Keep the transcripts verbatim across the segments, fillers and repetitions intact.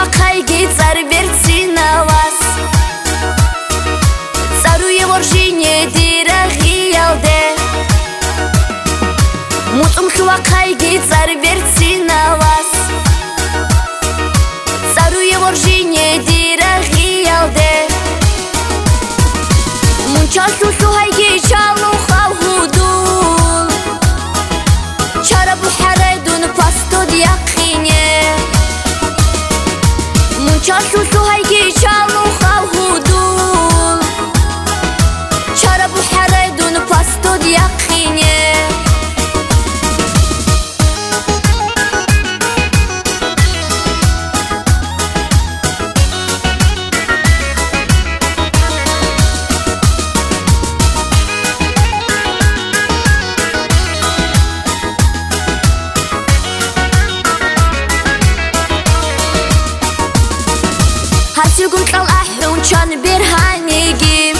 хайги цар верцина вас царуе воржине дирагиалде мутум хва хайги цар верцина вас царуе воржине дирагиалде мунчасу хайги чалу хавудул чарабу харедун пастод яқине мунчасу хайги чалу хавудул чарабу харедун пастод яқине Hasugum kal ahun chan berhanigi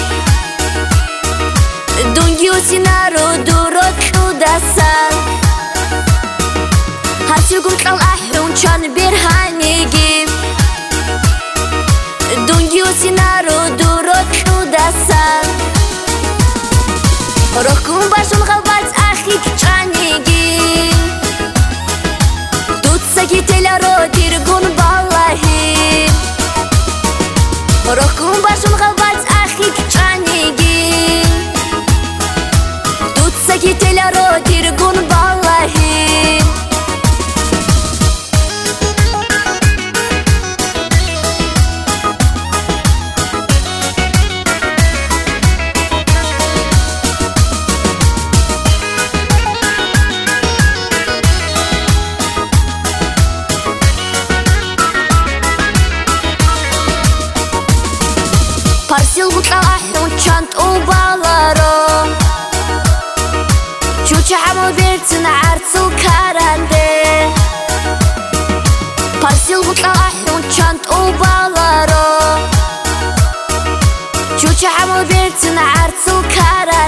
Dungiu sinaru durot kudasan Hasugum kal ahun chan berhanigi Dungiu sinaru durot kudasan Rohkum bashun qalbats akhik chanigi Tutsagi telaro dirgun ballahi Rohkum bashun qalbats akhik chanigi Tutsagi telaro dirgun ballahi Parsil butla ahun chant u balaro Chucha hamu bertin artsul karande Parsil butla ahun chant u balaro Chucha hamu bertin artsul karande